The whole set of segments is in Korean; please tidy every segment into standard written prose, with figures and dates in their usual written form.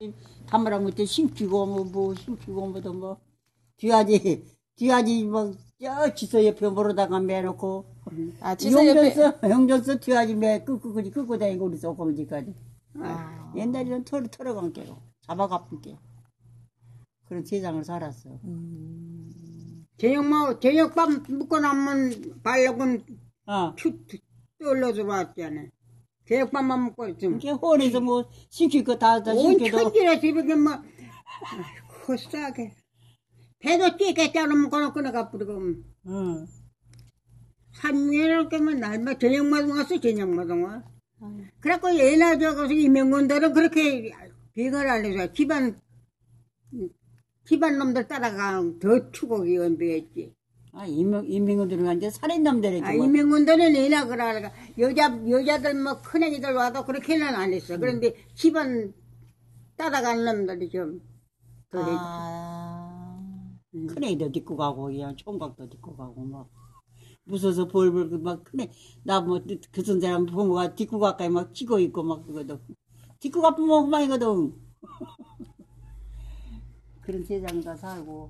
담으라고 그때 심기고 뭐 심기고 뭐 뒤아지 뭐저 지서 옆에 모르다가 매놓고 지서 옆에 용전서 뒤아지 매 끄고 다니고 우리 조금지까지 옛날에는 털어간 게로 잡아가쁜 게 그런 세상을 살았어. 저녁밥 먹고 나면 발록은 떨러 들어왔잖아. 저녁밥만 먹고 있으면. 이게 혼에서 뭐 시킬 거 다 온 시켜도. 천지라 집에 뭐 허싸게 배도 찌겠다는 먹고 끊어가 뿌리고. 산미를 깨면 날마 저녁마다 왔어 저녁마다 와. 그래갖고 얘나 저거서 이명군들은 그렇게 비걸 알려서 집안 놈들 따라가 더 추곡이 연비했지. 이민군들은 완전 살인놈들이지. 이민군들은 얘나 그러니까 여자들 뭐 큰애기들 와도 그렇게는 안 했어. 그런데 집안 따라가는 놈들이 좀 그래. 큰애기도 딛고 가고 그냥 총각도 딛고 가고 막 무서워서 벌벌 막 큰애 나 뭐 그 사람 부모가 딛고 가까이 막 치고 있고 막 그거도 딛고 가면 그만이거든. 그런 세상에다 살고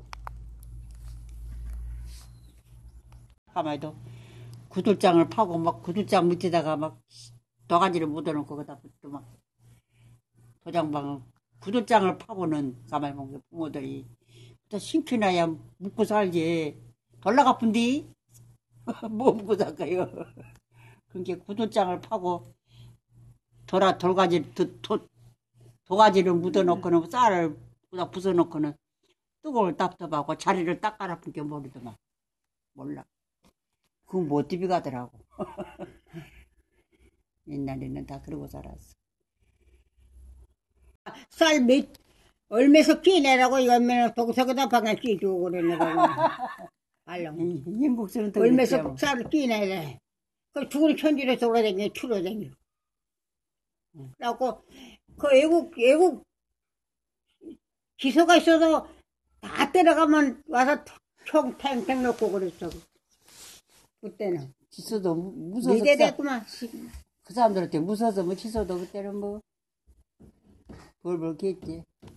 가만히도 구들장을 파고 막 구들장 밑에다가 막 도가지를 묻어놓고 거기다 또 막 도장방을 구들장을 파고는 가만히 보면 부모들이 또 심키나야 묵고 살지 돌라 가쁜디 뭐 묵고 살까요? 그게 구들장을 파고 도가지를 묻어놓고는 쌀을 부숴놓고는 뜨거울 답답하고 자리를 딱 깔아푼 게 모르더만 몰라. 그거 못 디비 가더라고. 옛날에는 다 그러고 살았어. 쌀 얼마서 끼내라고 이거면 독서에다 방에 끼주고 그러네. 알롱. 인국수는 더 얼마서 쌀을 끼내래. 그 죽을 천지로 돌아다니고 추러다니고. 그래갖고 그 애국 기소가 있어도 다 때려가면 와서 총 탱탱 놓고 그랬어. 그때는. 지서도 무서워서. 미래됐구만. 그 사람들한테 무서워서 뭐 지서도 그때는 뭐 벌벌 겠지.